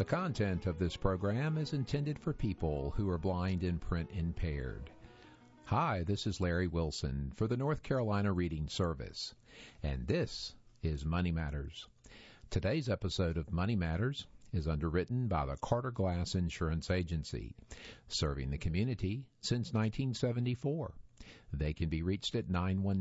The content of this program is intended for people who are blind and print impaired. Hi, this is Larry Wilson for the North Carolina Reading Service, and this is Money Matters. Today's episode of Money Matters is underwritten by the Carter Glass Insurance Agency, serving the community since 1974. They can be reached at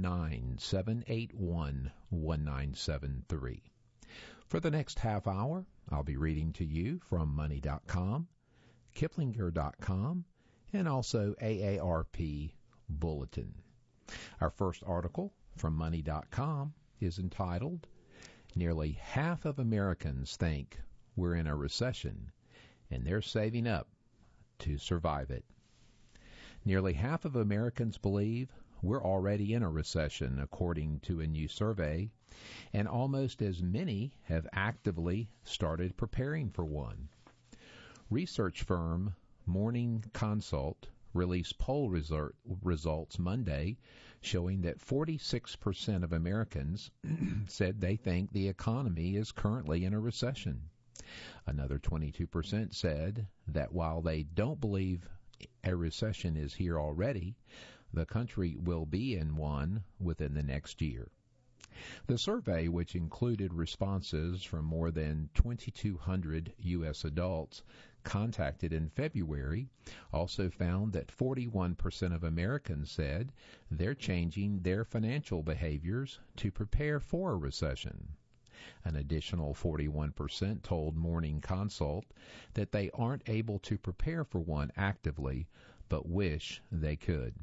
919-781-1973. For the next half hour, I'll be reading to you from Money.com, Kiplinger.com, and also AARP Bulletin. Our first article from Money.com is entitled, Nearly Half of Americans Think We're in a Recession, and They're Saving Up to Survive It. Nearly half of Americans believe we're already in a recession, according to a new survey, and almost as many have actively started preparing for one. Research firm Morning Consult released poll results Monday showing that 46% of Americans said they think the economy is currently in a recession. Another 22% said that while they don't believe a recession is here already, the country will be in one within the next year. The survey, which included responses from more than 2,200 U.S. adults contacted in February, also found that 41% of Americans said they're changing their financial behaviors to prepare for a recession. An additional 41% told Morning Consult that they aren't able to prepare for one actively, but wish they could.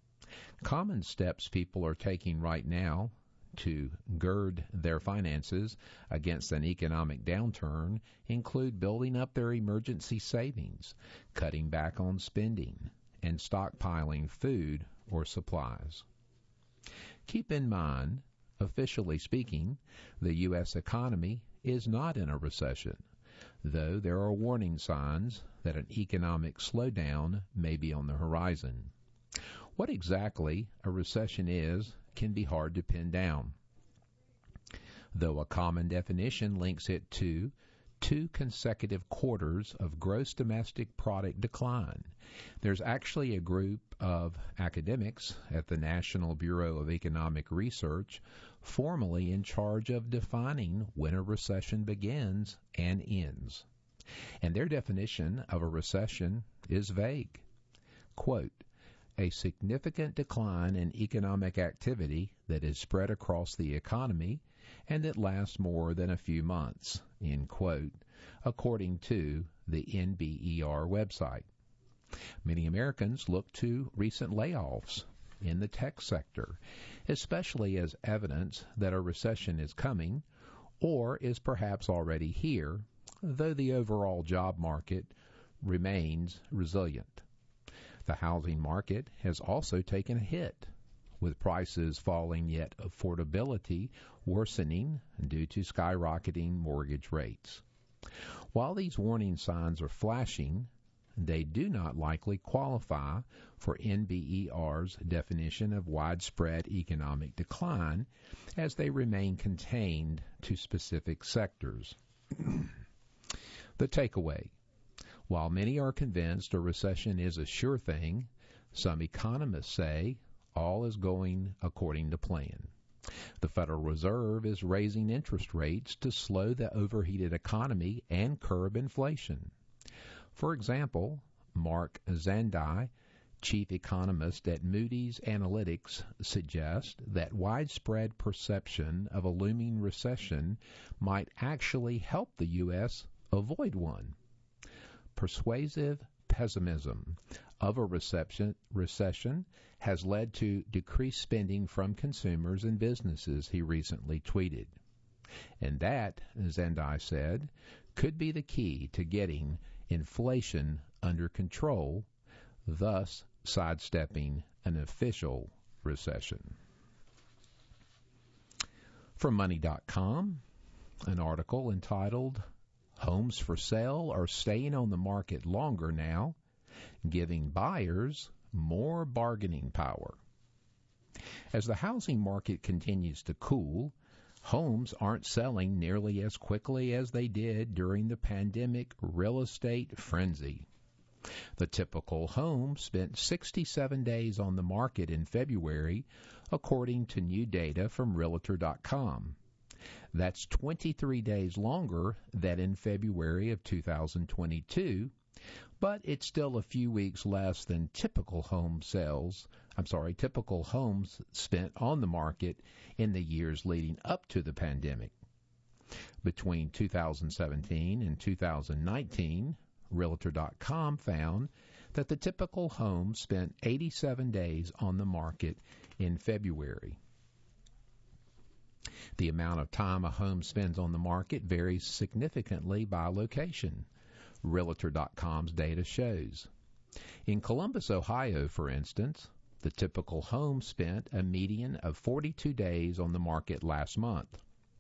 Common steps people are taking right now to gird their finances against an economic downturn include building up their emergency savings, cutting back on spending, and stockpiling food or supplies. Keep in mind, officially speaking, the U.S. economy is not in a recession, though there are warning signs that an economic slowdown may be on the horizon. What exactly a recession is can be hard to pin down, though a common definition links it to 2 consecutive quarters of gross domestic product decline. There's actually a group of academics at the National Bureau of Economic Research formally in charge of defining when a recession begins and ends. And their definition of a recession is vague. Quote, a significant decline in economic activity that is spread across the economy and that lasts more than a few months, end quote, according to the NBER website. Many Americans look to recent layoffs in the tech sector, especially as evidence that a recession is coming or is perhaps already here, though the overall job market remains resilient. The housing market has also taken a hit, with prices falling yet affordability worsening due to skyrocketing mortgage rates. While these warning signs are flashing, they do not likely qualify for NBER's definition of widespread economic decline, as they remain contained to specific sectors. The takeaway. While many are convinced a recession is a sure thing, some economists say all is going according to plan. The Federal Reserve is raising interest rates to slow the overheated economy and curb inflation. For example, Mark Zandi, chief economist at Moody's Analytics, suggests that widespread perception of a looming recession might actually help the U.S. avoid one. Persuasive pessimism of a recession has led to decreased spending from consumers and businesses, he recently tweeted. And that, Zandi said, could be the key to getting inflation under control, thus sidestepping an official recession. From Money.com, an article entitled, Homes for sale are staying on the market longer now, giving buyers more bargaining power. As the housing market continues to cool, Homes aren't selling nearly as quickly as they did during the pandemic real estate frenzy. The typical home spent 67 days on the market in February, according to new data from Realtor.com. That's 23 days longer than in February of 2022, but it's still a few weeks less than typical homes spent on the market in the years leading up to the pandemic. Between 2017 and 2019, Realtor.com found that the typical home spent 87 days on the market in February. The amount of time a home spends on the market varies significantly by location, Realtor.com's data shows. In Columbus, Ohio, for instance, the typical home spent a median of 42 days on the market last month.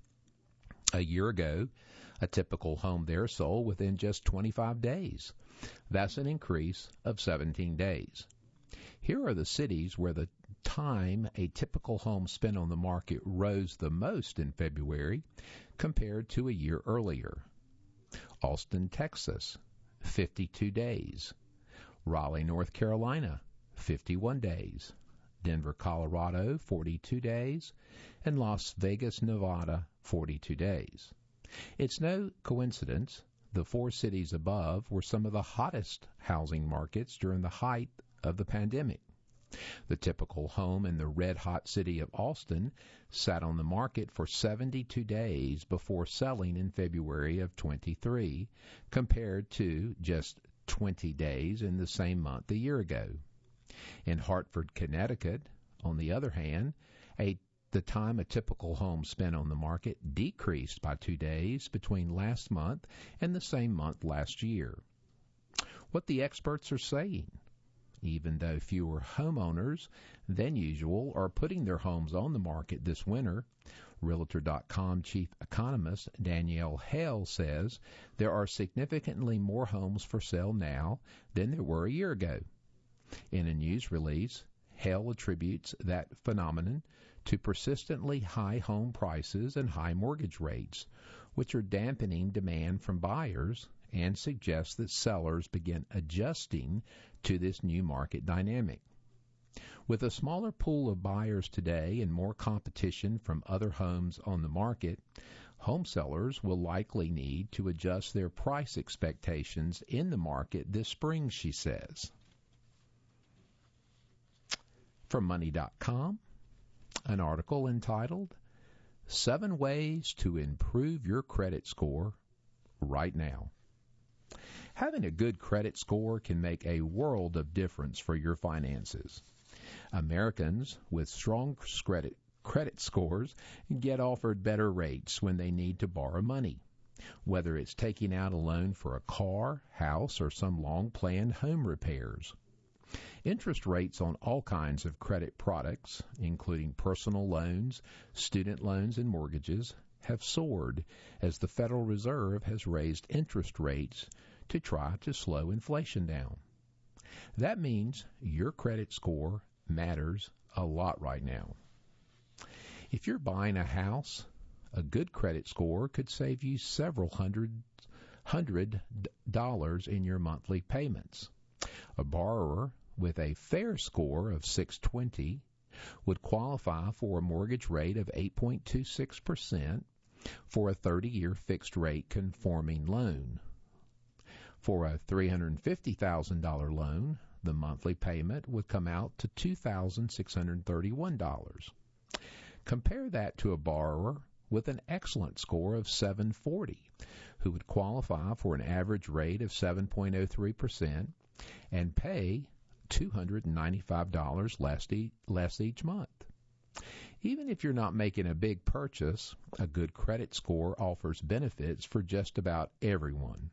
A year ago, a typical home there sold within just 25 days. That's an increase of 17 days. Here are the cities where the time a typical home spent on the market rose the most in February compared to a year earlier. Austin, Texas, 52 days. Raleigh, North Carolina, 51 days. Denver, Colorado, 42 days. And Las Vegas, Nevada, 42 days. It's no coincidence the four cities above were some of the hottest housing markets during the height of the pandemic. The typical home in the red-hot city of Austin sat on the market for 72 days before selling in February of 23, compared to just 20 days in the same month a year ago. In Hartford, Connecticut, on the other hand, the time a typical home spent on the market decreased by 2 days between last month and the same month last year. What the experts are saying, even though fewer homeowners than usual are putting their homes on the market this winter, Realtor.com chief economist Danielle Hale says there are significantly more homes for sale now than there were a year ago. In a news release, Hale attributes that phenomenon to persistently high home prices and high mortgage rates, which are dampening demand from buyers, and suggests that sellers begin adjusting to this new market dynamic. With a smaller pool of buyers today and more competition from other homes on the market, home sellers will likely need to adjust their price expectations in the market this spring, she says. From Money.com, an article entitled 7 Ways to Improve Your Credit Score Right Now. Having a good credit score can make a world of difference for your finances. Americans with strong credit scores get offered better rates when they need to borrow money, whether it's taking out a loan for a car, house, or some long-planned home repairs. Interest rates on all kinds of credit products, including personal loans, student loans, and mortgages, have soared as the Federal Reserve has raised interest rates to try to slow inflation down. That means your credit score matters a lot right now. If you're buying a house, a good credit score could save you several hundred dollars in your monthly payments. A borrower with a fair score of 620 would qualify for a mortgage rate of 8.26% for a 30-year fixed-rate conforming loan. For a $350,000 loan, the monthly payment would come out to $2,631. Compare that to a borrower with an excellent score of 740, who would qualify for an average rate of 7.03% and pay $295 less each month. Even if you're not making a big purchase, a good credit score offers benefits for just about everyone.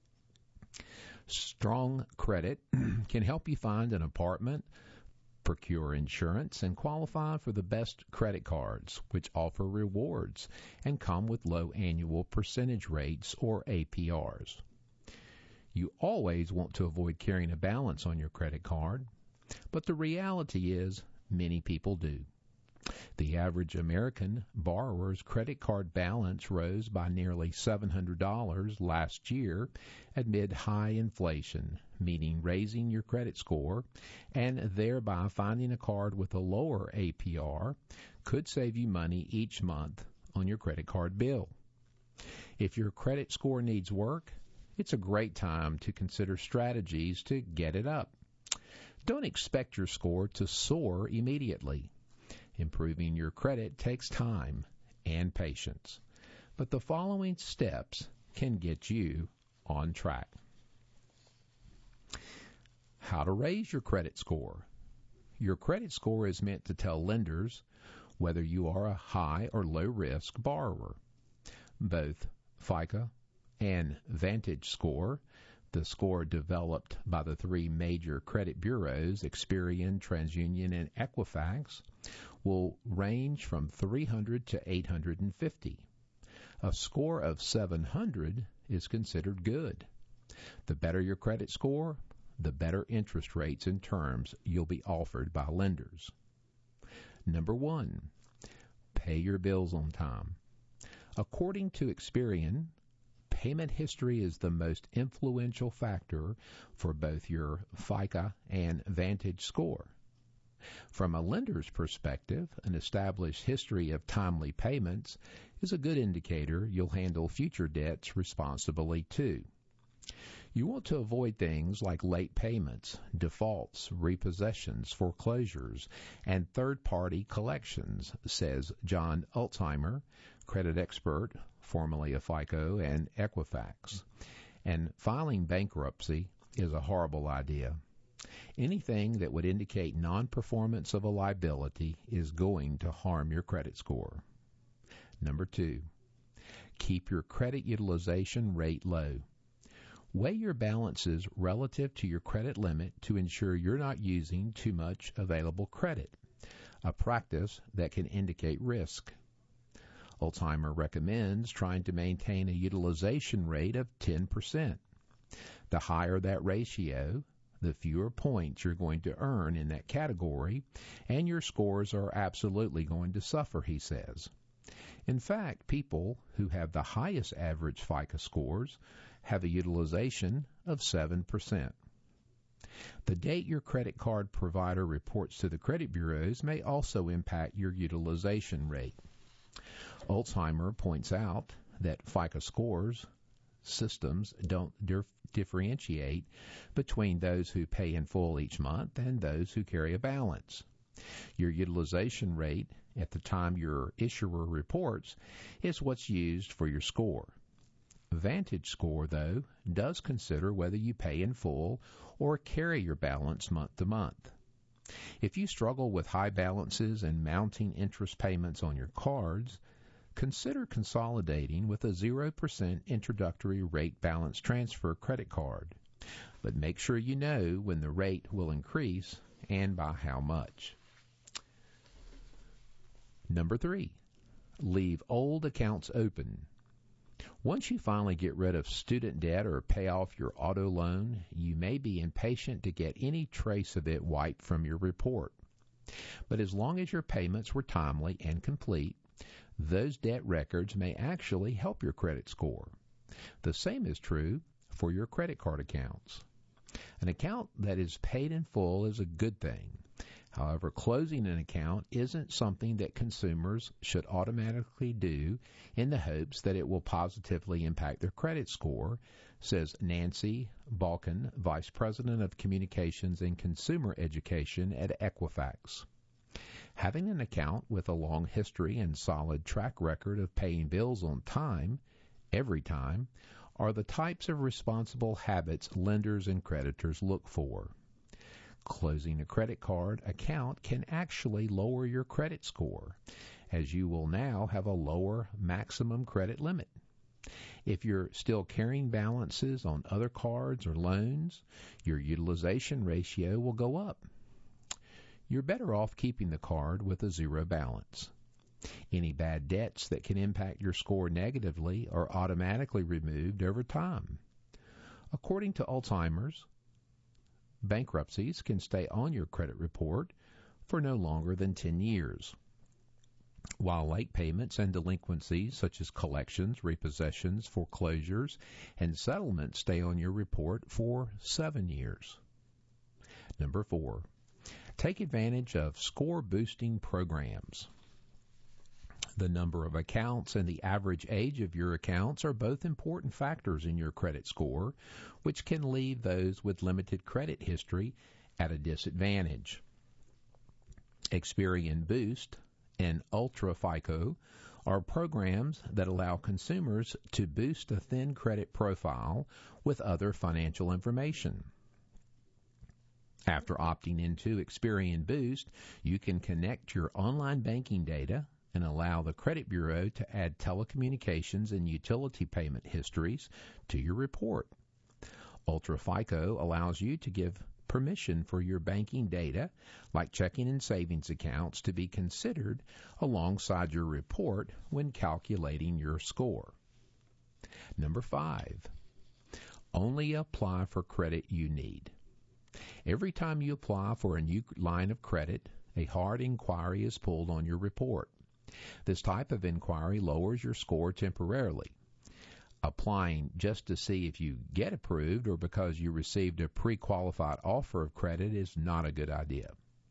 Strong credit can help you find an apartment, procure insurance, and qualify for the best credit cards, which offer rewards and come with low annual percentage rates or APRs. You always want to avoid carrying a balance on your credit card, but the reality is many people do. The average American borrower's credit card balance rose by nearly $700 last year amid high inflation, meaning raising your credit score and thereby finding a card with a lower APR could save you money each month on your credit card bill. If your credit score needs work, it's a great time to consider strategies to get it up. Don't expect your score to soar immediately. Improving your credit takes time and patience, but the following steps can get you on track. How to raise your credit score. Your credit score is meant to tell lenders whether you are a high or low risk borrower. Both FICO and Vantage Score, the score developed by the three major credit bureaus, Experian, TransUnion, and Equifax, will range from 300 to 850. A score of 700 is considered good. The better your credit score, the better interest rates and terms you'll be offered by lenders. Number 1, pay your bills on time. According to Experian, payment history is the most influential factor for both your FICO and Vantage score. From a lender's perspective, an established history of timely payments is a good indicator you'll handle future debts responsibly too. You want to avoid things like late payments, defaults, repossessions, foreclosures, and third-party collections, says John Alzheimer, credit expert, formerly of FICO and Equifax. And filing bankruptcy is a horrible idea. Anything that would indicate non-performance of a liability is going to harm your credit score. Number 2, keep your credit utilization rate low. Weigh your balances relative to your credit limit to ensure you're not using too much available credit, a practice that can indicate risk. Alzheimer recommends trying to maintain a utilization rate of 10%. The higher that ratio, the fewer points you're going to earn in that category, and your scores are absolutely going to suffer, he says. In fact, people who have the highest average FICO scores have a utilization of 7%. The date your credit card provider reports to the credit bureaus may also impact your utilization rate. Alzheimer points out that FICO scores systems don't differentiate between those who pay in full each month and those who carry a balance. Your utilization rate at the time your issuer reports is what's used for your score. Vantage Score, though, does consider whether you pay in full or carry your balance month to month. If you struggle with high balances and mounting interest payments on your cards, consider consolidating with a 0% introductory rate balance transfer credit card. But make sure you know when the rate will increase and by how much. Number 3, leave old accounts open. Once you finally get rid of student debt or pay off your auto loan, you may be impatient to get any trace of it wiped from your report. But as long as your payments were timely and complete, those debt records may actually help your credit score. The same is true for your credit card accounts. An account that is paid in full is a good thing. However, closing an account isn't something that consumers should automatically do in the hopes that it will positively impact their credit score, says Nancy Balkin, Vice President of Communications and Consumer Education at Equifax. Having an account with a long history and solid track record of paying bills on time, every time, are the types of responsible habits lenders and creditors look for. Closing a credit card account can actually lower your credit score, as you will now have a lower maximum credit limit. If you're still carrying balances on other cards or loans, your utilization ratio will go up. You're better off keeping the card with a zero balance. Any bad debts that can impact your score negatively are automatically removed over time. According to Alzheimer's, bankruptcies can stay on your credit report for no longer than 10 years. while late payments and delinquencies such as collections, repossessions, foreclosures, and settlements stay on your report for 7 years. Number 4, take advantage of score-boosting programs. The number of accounts and the average age of your accounts are both important factors in your credit score, which can leave those with limited credit history at a disadvantage. Experian Boost and Ultra FICO are programs that allow consumers to boost a thin credit profile with other financial information. After opting into Experian Boost, you can connect your online banking data and allow the credit bureau to add telecommunications and utility payment histories to your report. Ultra FICO allows you to give permission for your banking data, like checking and savings accounts, to be considered alongside your report when calculating your score. Number 5, only apply for credit you need. Every time you apply for a new line of credit, a hard inquiry is pulled on your report. This type of inquiry lowers your score temporarily. Applying just to see if you get approved or because you received a pre-qualified offer of credit is not a good idea.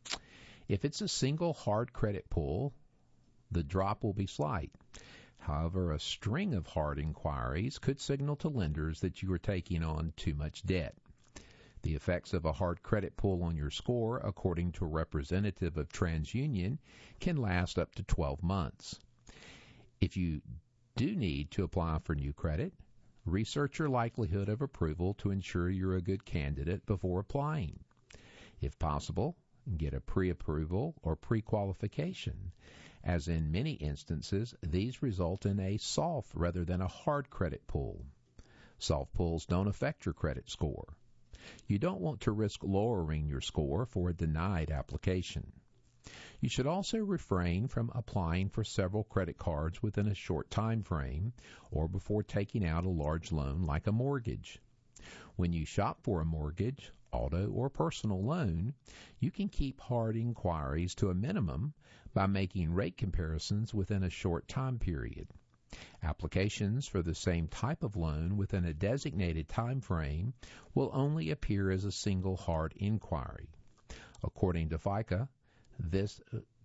If it's a single hard credit pull, the drop will be slight. However, a string of hard inquiries could signal to lenders that you are taking on too much debt. The effects of a hard credit pull on your score, according to a representative of TransUnion, can last up to 12 months. If you do need to apply for new credit, research your likelihood of approval to ensure you're a good candidate before applying. If possible, get a pre-approval or pre-qualification, as in many instances, these result in a soft rather than a hard credit pull. Soft pulls don't affect your credit score. You don't want to risk lowering your score for a denied application. You should also refrain from applying for several credit cards within a short time frame or before taking out a large loan like a mortgage. When you shop for a mortgage, auto, or personal loan, you can keep hard inquiries to a minimum by making rate comparisons within a short time period. Applications for the same type of loan within a designated time frame will only appear as a single hard inquiry. According to FICO, this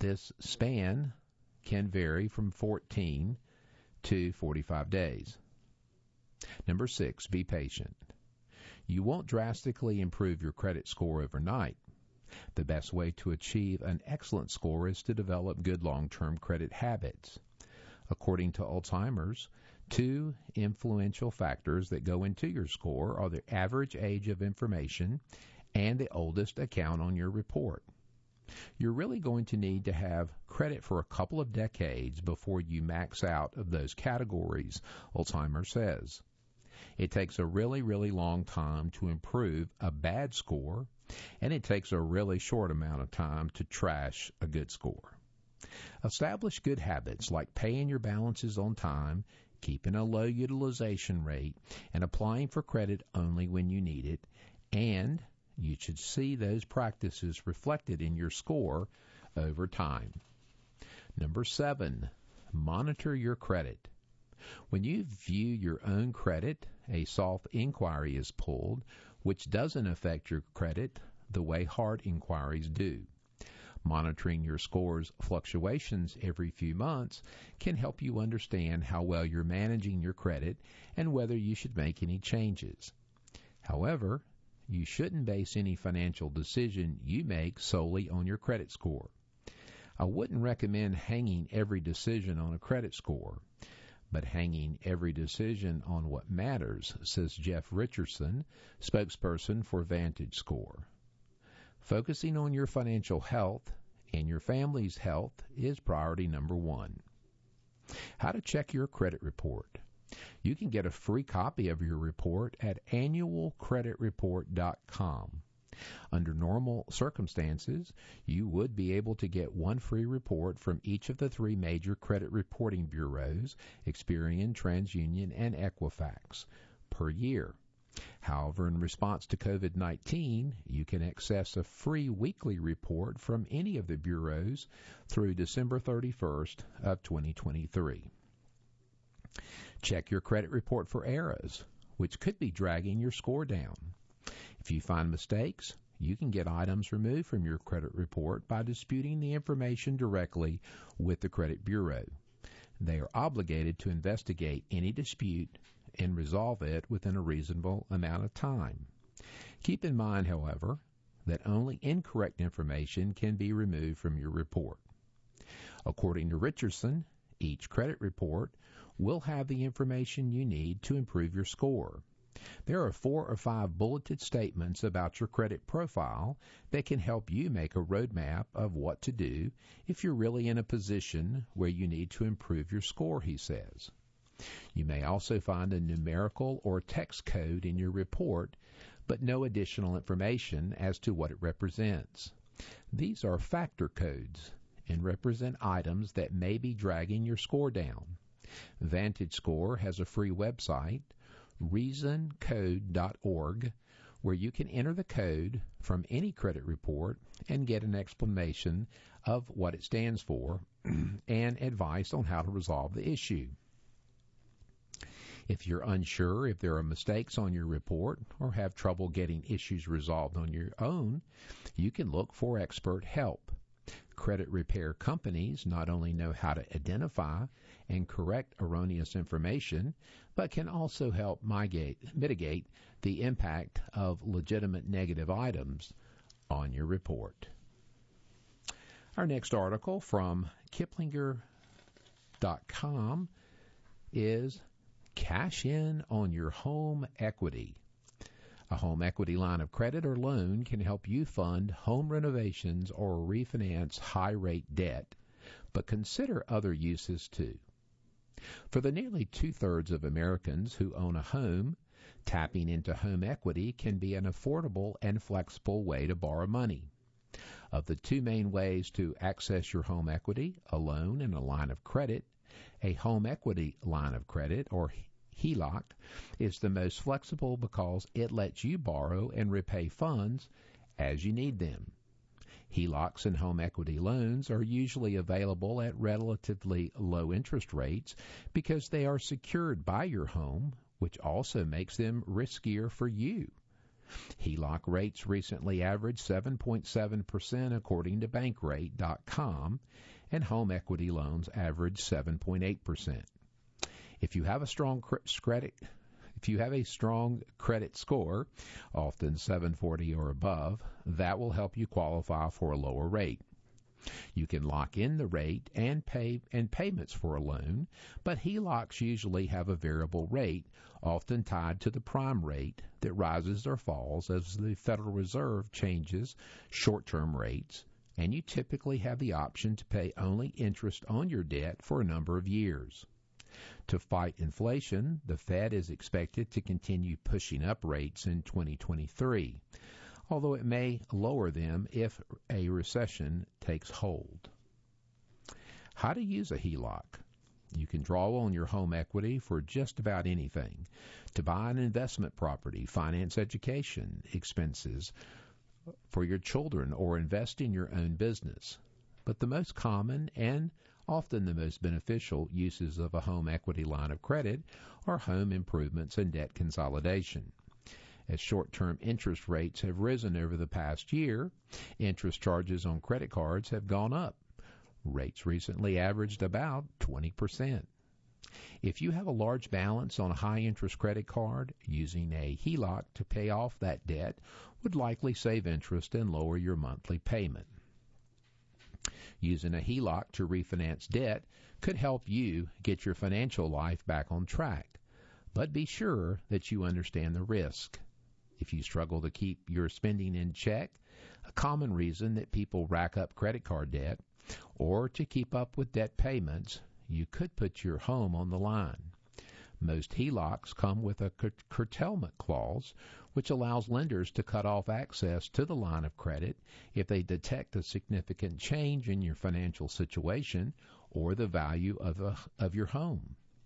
span can vary from 14 to 45 days. Number 6, be patient. You won't drastically improve your credit score overnight. The best way to achieve an excellent score is to develop good long-term credit habits. According to Alzheimer's, 2 influential factors that go into your score are the average age of information and the oldest account on your report. You're really going to need to have credit for a couple of decades before you max out of those categories, Alzheimer's says. It takes a really, really long time to improve a bad score, and it takes a really short amount of time to trash a good score. Establish good habits like paying your balances on time, keeping a low utilization rate, and applying for credit only when you need it, and you should see those practices reflected in your score over time. Number 7, monitor your credit. When you view your own credit, a soft inquiry is pulled, which doesn't affect your credit the way hard inquiries do. Monitoring your score's fluctuations every few months can help you understand how well you're managing your credit and whether you should make any changes. However, you shouldn't base any financial decision you make solely on your credit score. I wouldn't recommend hanging every decision on a credit score, but hanging every decision on what matters, says Jeff Richardson, spokesperson for VantageScore. Focusing on your financial health and your family's health is priority number 1. How to check your credit report. You can get a free copy of your report at annualcreditreport.com. Under normal circumstances, you would be able to get one free report from each of the 3 major credit reporting bureaus, Experian, TransUnion, and Equifax, per year. However, in response to COVID-19, you can access a free weekly report from any of the bureaus through December 31st of 2023. Check your credit report for errors, which could be dragging your score down. If you find mistakes, you can get items removed from your credit report by disputing the information directly with the credit bureau. They are obligated to investigate any dispute and resolve it within a reasonable amount of time. Keep in mind, however, that only incorrect information can be removed from your report. According to Richardson, each credit report will have the information you need to improve your score. There are 4 or 5 bulleted statements about your credit profile that can help you make a roadmap of what to do if you're really in a position where you need to improve your score, he says. You may also find a numerical or text code in your report, but no additional information as to what it represents. These are factor codes and represent items that may be dragging your score down. VantageScore has a free website, reasoncode.org, where you can enter the code from any credit report and get an explanation of what it stands for and advice on how to resolve the issue. If you're unsure if there are mistakes on your report or have trouble getting issues resolved on your own, you can look for expert help. Credit repair companies not only know how to identify and correct erroneous information, but can also help mitigate the impact of legitimate negative items on your report. Our next article from Kiplinger.com is Cash in on your home equity. A home equity line of credit or loan can help you fund home renovations or refinance high-rate debt, but consider other uses too. For the nearly 2/3 of Americans who own a home, tapping into home equity can be an affordable and flexible way to borrow money. Of the 2 main ways to access your home equity, a loan and a line of credit, a home equity line of credit, or HELOC, is the most flexible because it lets you borrow and repay funds as you need them. HELOCs and home equity loans are usually available at relatively low interest rates because they are secured by your home, which also makes them riskier for you. HELOC rates recently averaged 7.7% according to Bankrate.com, and home equity loans average 7.8%. If you have a strong credit score, often 740 or above, that will help you qualify for a lower rate. You can lock in the rate and payments for a loan, but HELOCs usually have a variable rate, often tied to the prime rate that rises or falls as the Federal Reserve changes short-term rates, and you typically have the option to pay only interest on your debt for a number of years. To fight inflation, the Fed is expected to continue pushing up rates in 2023, although it may lower them if a recession takes hold. How to use a HELOC. You can draw on your home equity for just about anything: to buy an investment property, finance education expenses for your children, or invest in your own business. But the most common and often the most beneficial uses of a home equity line of credit are home improvements and debt consolidation. As short-term interest rates have risen over the past year, interest charges on credit cards have gone up. Rates recently averaged about 20%. If you have a large balance on a high-interest credit card, using a HELOC to pay off that debt would likely save interest and lower your monthly payment. Using a HELOC to refinance debt could help you get your financial life back on track, but be sure that you understand the risk. If you struggle to keep your spending in check, a common reason that people rack up credit card debt, or to keep up with debt payments, you could put your home on the line. Most HELOCs come with a curtailment clause, which allows lenders to cut off access to the line of credit if they detect a significant change in your financial situation or the value of your home.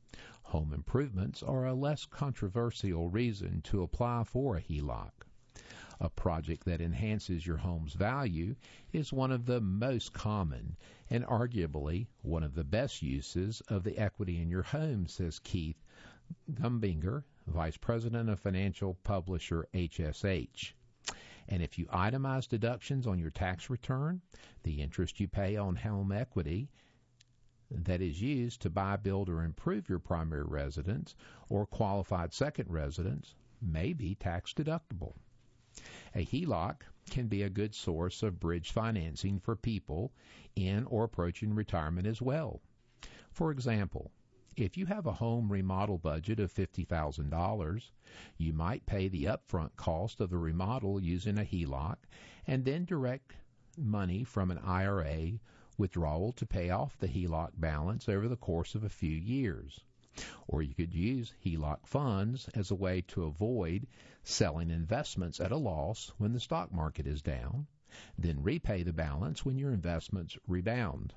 Home improvements are a less controversial reason to apply for a HELOC. A project that enhances your home's value is one of the most common and arguably one of the best uses of the equity in your home, says Keith Gumbinger, Vice President of Financial Publisher HSH. And if you itemize deductions on your tax return, the interest you pay on home equity that is used to buy, build, or improve your primary residence or qualified second residence may be tax deductible. A HELOC can be a good source of bridge financing for people in or approaching retirement as well. For example, if you have a home remodel budget of $50,000, you might pay the upfront cost of the remodel using a HELOC and then direct money from an IRA withdrawal to pay off the HELOC balance over the course of a few years. Or you could use HELOC funds as a way to avoid selling investments at a loss when the stock market is down, then repay the balance when your investments rebound.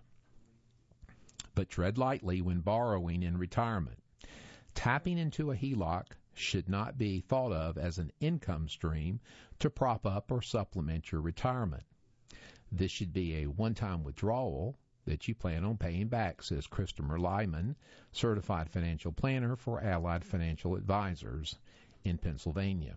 But tread lightly when borrowing in retirement. Tapping into a HELOC should not be thought of as an income stream to prop up or supplement your retirement. This should be a one-time withdrawal that you plan on paying back, says Christopher Lyman, Certified Financial Planner for Allied Financial Advisors in Pennsylvania.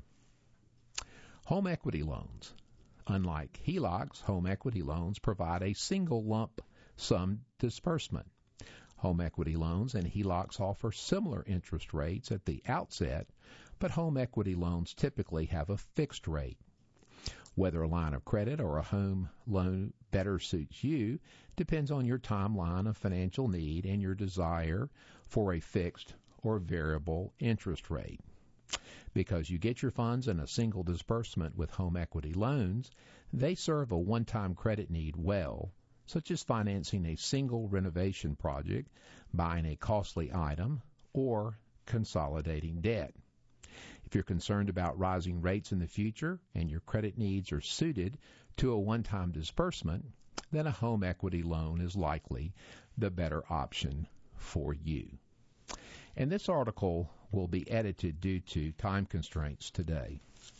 Home equity loans. Unlike HELOCs, home equity loans provide a single lump sum disbursement. Home equity loans and HELOCs offer similar interest rates at the outset, but home equity loans typically have a fixed rate. Whether a line of credit or a home loan better suits you depends on your timeline of financial need and your desire for a fixed or variable interest rate. Because you get your funds in a single disbursement with home equity loans, they serve a one-time credit need well, such as financing a single renovation project, buying a costly item, or consolidating debt. If you're concerned about rising rates in the future and your credit needs are suited to a one-time disbursement, then a home equity loan is likely the better option for you. And this article will be edited due to time constraints today.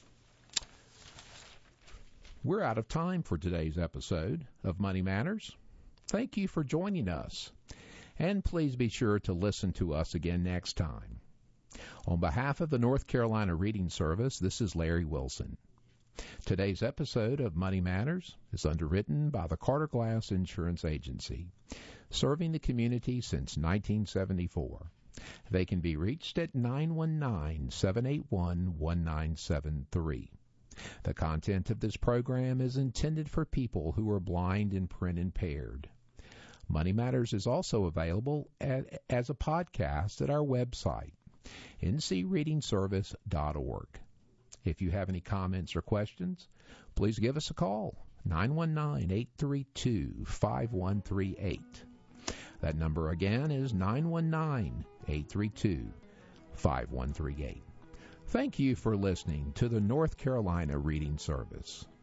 We're out of time for today's episode of Money Matters. Thank you for joining us, and please be sure to listen to us again next time. On behalf of the North Carolina Reading Service, this is Larry Wilson. Today's episode of Money Matters is underwritten by the Carter Glass Insurance Agency, serving the community since 1974. They can be reached at 919-781-1973. The content of this program is intended for people who are blind and print impaired. Money Matters is also available as a podcast at our website, ncreadingservice.org. If you have any comments or questions, please give us a call, 919-832-5138. That number again is 919-832-5138. Thank you for listening to the North Carolina Reading Service.